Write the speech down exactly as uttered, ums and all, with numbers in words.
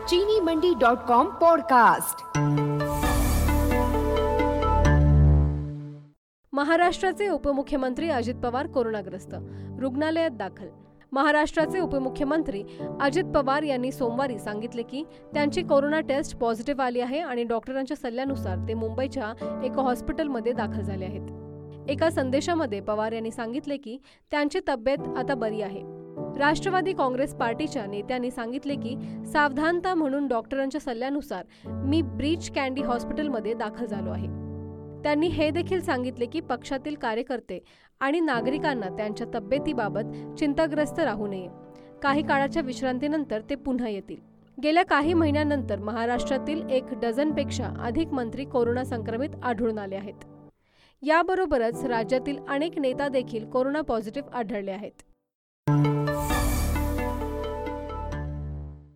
चीनी मंडी dot com podcast. महाराष्ट्राचे उपमुख्यमंत्री अजित पवार कोरोनाग्रस्त, रुग्णालयात दाखल। महाराष्ट्राचे उपमुख्यमंत्री अजित पवार यांनी सोमवारी सांगितले की त्यांची कोरोना टेस्ट पॉझिटिव्ह आली आहे आणि डॉक्टरांच्या सल्ल्यानुसार ते मुंबईच्या एका हॉस्पिटलमध्ये दाखल झाले आहेत। एका संदेशामध्ये पवार यांनी सांगितले की त्यांची तब्येत आता बरी आहे। राष्ट्रवादी काँग्रेस पार्टीच्या नेत्यांनी सांगितले की सावधानता म्हणून डॉक्टरांच्या सल्ल्यानुसार मी ब्रीच कँडी हॉस्पिटलमध्ये दाखल झालो आहे। त्यांनी हे देखील सांगितले की पक्षातील कार्यकर्ते आणि नागरिकांना त्यांच्या तब्येतीबाबत चिंताग्रस्त राहू नये। काही काळाच्या विश्रांतीनंतर ते पुन्हा येतील। गेल्या काही महिन्यांनंतर महाराष्ट्रातील एक डझनपेक्षा अधिक मंत्री कोरोना संक्रमित आढळून आले आहेत। याबरोबरच राज्यातील अनेक नेता देखील कोरोना पॉझिटिव्ह आढळले आहेत।